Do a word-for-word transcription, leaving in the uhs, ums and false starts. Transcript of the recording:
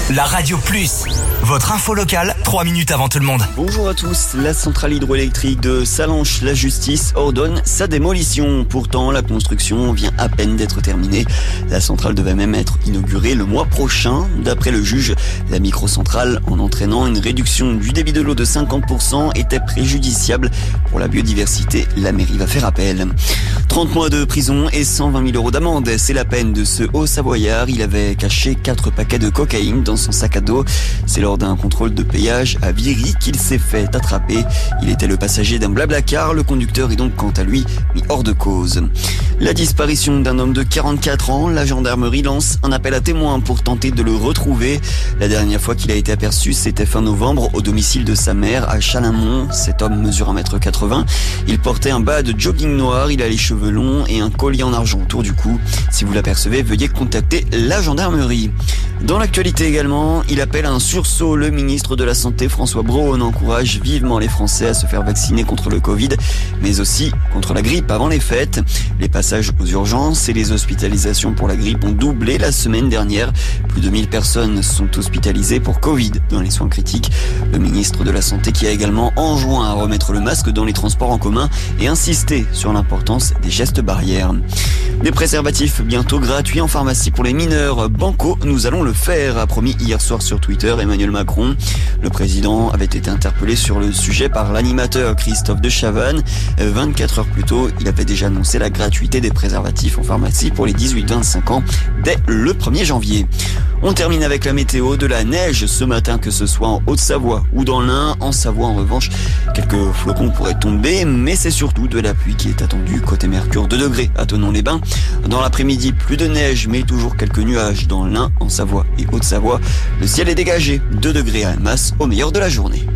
la Radio Plus. Votre info locale, trois minutes avant tout le monde. Bonjour à tous. La centrale hydroélectrique de Sallanches-la-Justice ordonne sa démolition. Pourtant, la construction vient à peine d'être terminée. La centrale devait même être inaugurée le mois prochain. D'après le juge, la microcentrale, en entraînant une réduction du débit de l'eau de cinquante pour cent, était préjudiciable pour la biodiversité. La mairie va faire appel. trente mois de prison et cent vingt mille euros d'amende. C'est la peine de ce Haut-Savoyard. Il avait caché quatre paquets de cocaïne dans son sac à dos. C'est lors d'un contrôle de péage à Viry qu'il s'est fait attraper. Il était le passager d'un blablacar. Le conducteur est donc quant à lui mis hors de cause. La disparition d'un homme de quarante-quatre ans. La gendarmerie lance un appel à témoins pour tenter de le retrouver. La dernière fois qu'il a été aperçu, c'était fin novembre au domicile de sa mère à Chalamont. Cet homme mesure un mètre quatre-vingts. Il portait un bas de jogging noir. Il a les cheveux longs et un collier en argent autour du cou. Si vous l'apercevez, veuillez contacter la gendarmerie. Dans l'actualité également, il appelle à un sursaut. Le ministre de la Santé, François Braun, encourage vivement les Français à se faire vacciner contre le Covid, mais aussi contre la grippe avant les fêtes. Les passages aux urgences et les hospitalisations pour la grippe ont doublé la semaine dernière. Plus de mille personnes sont hospitalisées pour Covid dans les soins critiques. Le ministre de la Santé qui a également enjoint à remettre le masque dans les transports en commun et insisté sur l'importance des gestes barrières. Des préservatifs bientôt gratuits en pharmacie pour les mineurs. Banco, nous allons le faire, a promis hier soir sur Twitter Emmanuel Macron. Le président avait été interpellé sur le sujet par l'animateur Christophe de Chavannes. vingt-quatre heures plus tôt, il avait déjà annoncé la gratuité des préservatifs en pharmacie pour les dix-huit à vingt-cinq ans dès le premier janvier. On termine avec la météo, de la neige ce matin, que ce soit en Haute-Savoie ou dans l'Ain. En Savoie, en revanche, quelques flocons pourraient tomber, mais c'est surtout de la pluie qui est attendue. Côté Mercure, deux degrés à Thonon-les-Bains. Dans l'après-midi, plus de neige, mais toujours quelques nuages dans l'Ain, en Savoie et Haute-Savoie. Le ciel est dégagé, deux degrés à Annemasse au meilleur de la journée.